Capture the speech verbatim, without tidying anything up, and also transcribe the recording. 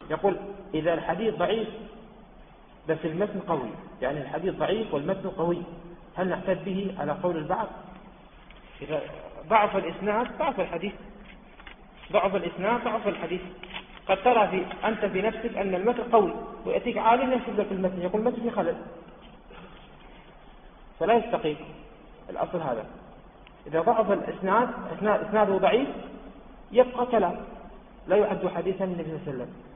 يقول إذا الحديث ضعيف بس المتن قوي، يعني الحديث ضعيف والمتن قوي، هل نحتج به على قول البعض؟ إذا ضعف الإسناد ضعف الحديث، ضعف الإسناد ضعف الحديث. قد ترى في أنت في نفسك أن المتن قوي ويأتيك عالم ينسب لك المتن يقول المتن في خلل، فلا يستقيم الأصل هذا. إذا ضعف الإسناد إسناده ضعيف يبقى كلام لا يعد حديثا من النبي صلى الله عليه وسلم.